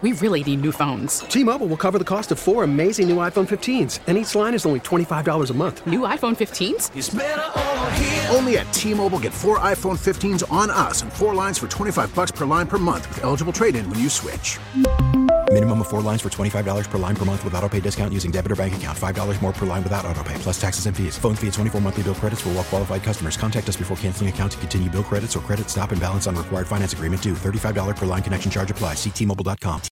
We really need new phones. T-Mobile will cover the cost of 4 amazing new iPhone 15s, and each line is only $25 a month. New iPhone 15s? It's better over here. Only at T-Mobile, get 4 iPhone 15s on us and 4 lines for $25 per line per month with eligible trade-in when you switch. Minimum of 4 lines for $25 per line per month with autopay discount using debit or bank account. $5 more per line without autopay, plus taxes and fees. Phone fee at 24 monthly bill credits for well-qualified customers. Contact us before canceling account to continue bill credits or credit stop and balance on required finance agreement due. $35 per line connection charge applies. See T-Mobile.com.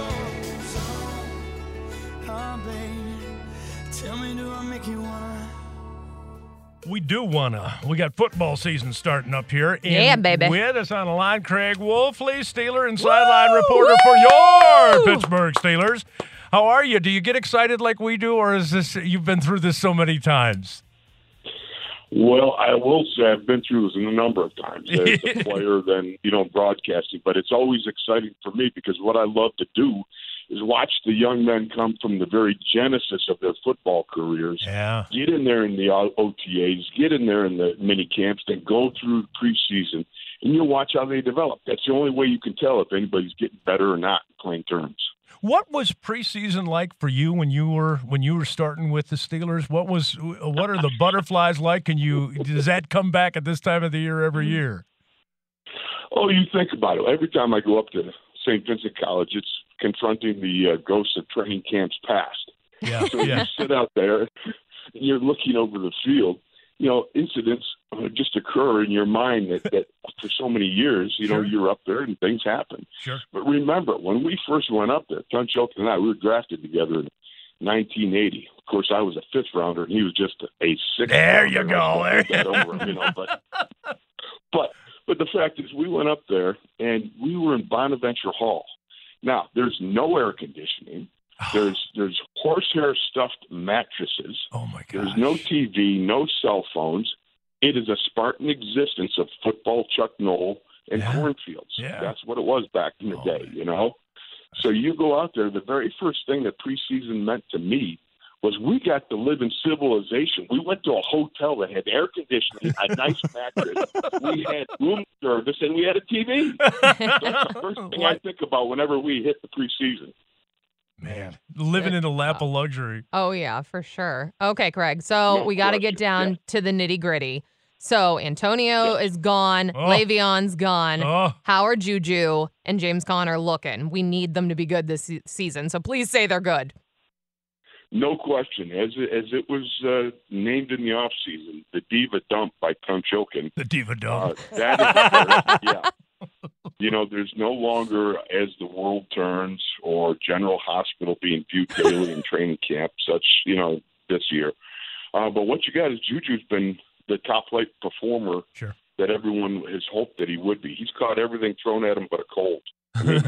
We do wanna. We got football season starting up here. And yeah, baby. With us on the line, Craig Wolfley, Steeler and sideline reporter for your Pittsburgh Steelers. How are you? Do you get excited like we do, or is this you've been through this so many times? Well, I will say I've been through this a number of times as a player than, broadcasting, but it's always exciting for me because what I love to do is watch the young men come from the very genesis of their football careers, get in there in the OTAs, get in there in the mini camps, then go through preseason, and you'll watch how they develop. That's the only way you can tell if anybody's getting better or not in plain terms. What was preseason like for you when you were starting with the Steelers? What are the butterflies like? And does that come back at this time of the year every year? Oh, you think about it. Every time I go up to St. Vincent College, it's confronting the ghosts of training camps past. Yeah, so you sit out there, and you're looking over the field. Incidents just occur in your mind that for so many years, you're up there and things happen. Sure. But remember, when we first went up there, Tunchuk and I, we were drafted together in 1980. Of course, I was a fifth rounder, and he was just a sixth. There you go. But the fact is, we went up there, and we were in Bonaventure Hall. Now, there's no air conditioning. There's horsehair stuffed mattresses. Oh my gosh. There's no TV, no cell phones. It is a Spartan existence of football, Chuck Noll, and cornfields. Yeah. That's what it was back in the day, So you go out there, the very first thing that preseason meant to me was we got to live in civilization. We went to a hotel that had air conditioning, a nice mattress. We had room service, and we had a TV. That's the first thing I think about whenever we hit the preseason. Man, living in a lap of luxury. Oh, yeah, for sure. Okay, Craig, so we got to get down to the nitty-gritty. So Antonio is gone. Le'Veon's gone. How are Juju and James Conner looking? We need them to be good this season, so please say they're good. No question. As it was named in the offseason, the Diva Dump by Tunchokin. The Diva Dump. That is yeah. There's no longer As the World Turns or General Hospital being viewed daily in training camp, such, this year. But what you got is Juju's been the top-flight performer that everyone has hoped that he would be. He's caught everything thrown at him but a cold. I mean,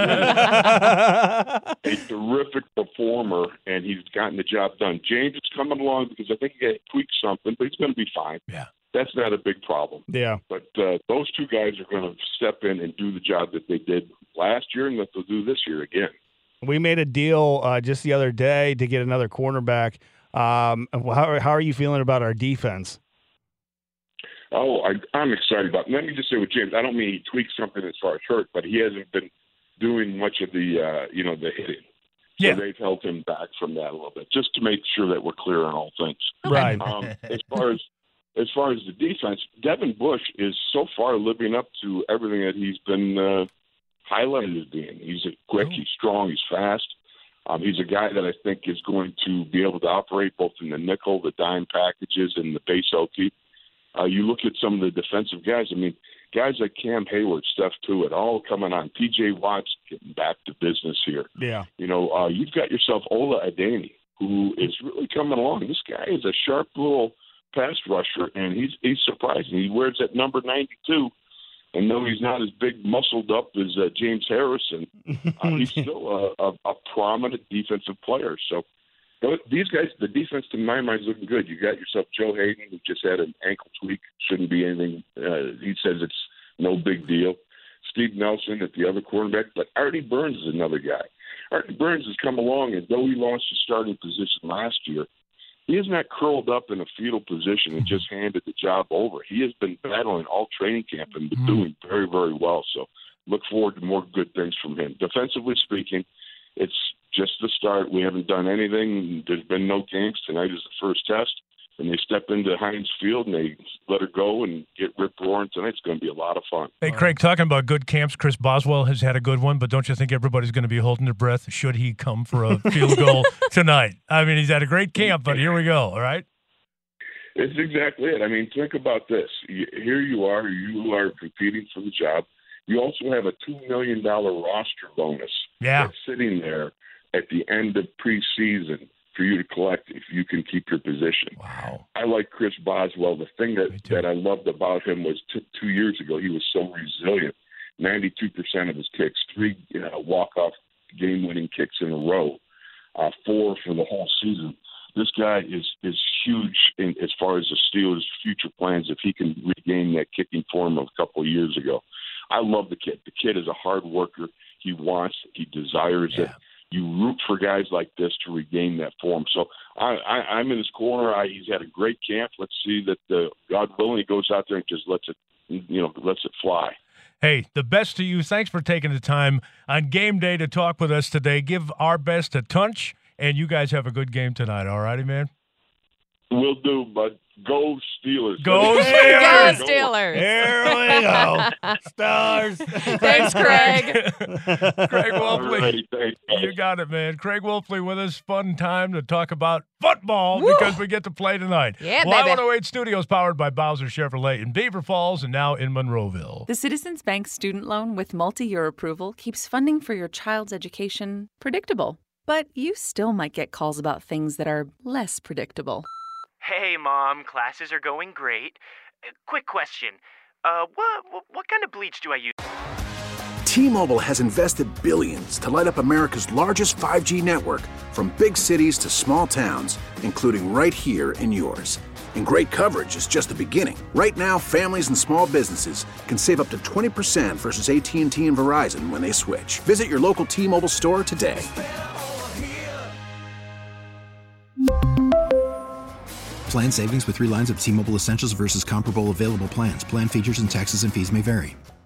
he's a terrific performer, and he's gotten the job done. James is coming along because I think he got to tweak something, but he's going to be fine. Yeah. That's not a big problem. Yeah. But those two guys are going to step in and do the job that they did last year and that they'll do this year again. We made a deal just the other day to get another cornerback. How are you feeling about our defense? Oh, I'm excited about it. Let me just say with James, I don't mean he tweaked something as far as hurt, but he hasn't been doing much of the the hitting. So they've held him back from that a little bit, just to make sure that we're clear on all things. Right. As far as the defense, Devin Bush is so far living up to everything that he's been highlighted as being. He's quick, he's strong, he's fast. He's a guy that I think is going to be able to operate both in the nickel, the dime packages, and the base OT. You look at some of the defensive guys. I mean, guys like Cam Hayward, Steph Tuitt, all coming on. P.J. Watts getting back to business here. Yeah. You've got yourself Ola Adeni, who is really coming along. This guy is a sharp little pass rusher, and he's surprising. He wears that number 92. And though he's not as big muscled up as James Harrison, he's still a prominent defensive player. So these guys, the defense to my mind is looking good. You got yourself Joe Hayden, who just had an ankle tweak. Shouldn't be anything. He says it's no big deal. Steve Nelson at the other quarterback. But Artie Burns is another guy. Artie Burns has come along, and though he lost his starting position last year, he has not curled up in a fetal position and just handed the job over. He has been battling all training camp and been doing very, very well. So look forward to more good things from him. Defensively speaking, it's just the start. We haven't done anything. There's been no games. Tonight is the first test. And they step into Heinz Field and they let her go and get rip roaring tonight. It's going to be a lot of fun. Hey, Craig, talking about good camps, Chris Boswell has had a good one, but don't you think everybody's going to be holding their breath should he come for a field goal tonight? I mean, he's had a great camp, but here we go, all right? It's exactly it. I mean, think about this. Here you are competing for the job. You also have a $2 million roster bonus that's sitting there at the end of preseason for you to collect if you can keep your position. Wow. I like Chris Boswell. The thing that I loved about him was 2 years ago, he was so resilient. 92% of his kicks, 3 walk-off game-winning kicks in a row, 4 for the whole season. This guy is huge as far as the Steelers' future plans if he can regain that kicking form of a couple of years ago. I love the kid. The kid is a hard worker. He wants it. He desires it. You root for guys like this to regain that form. So I'm in his corner. He's had a great camp. Let's see that God willing, he goes out there and just lets it fly. Hey, the best to you. Thanks for taking the time on game day to talk with us today. Give our best to Tunch, and you guys have a good game tonight. All righty, man? Will do, bud. Go Steelers. Go Steelers. Go Steelers. Here we go. Stars. Thanks, Craig. Craig Wolfley. Alrighty, You got it, man. Craig Wolfley with us. Fun time to talk about football because we get to play tonight. Yeah, well, baby. Y108 Studios powered by Bowser Chevrolet in Beaver Falls and now in Monroeville. The Citizens Bank student loan with multi-year approval keeps funding for your child's education predictable. But you still might get calls about things that are less predictable. Hey, Mom, classes are going great. Quick question. What kind of bleach do I use? T-Mobile has invested billions to light up America's largest 5G network from big cities to small towns, including right here in yours. And great coverage is just the beginning. Right now, families and small businesses can save up to 20% versus AT&T and Verizon when they switch. Visit your local T-Mobile store today. Plan savings with 3 lines of T-Mobile Essentials versus comparable available plans. Plan features and taxes and fees may vary.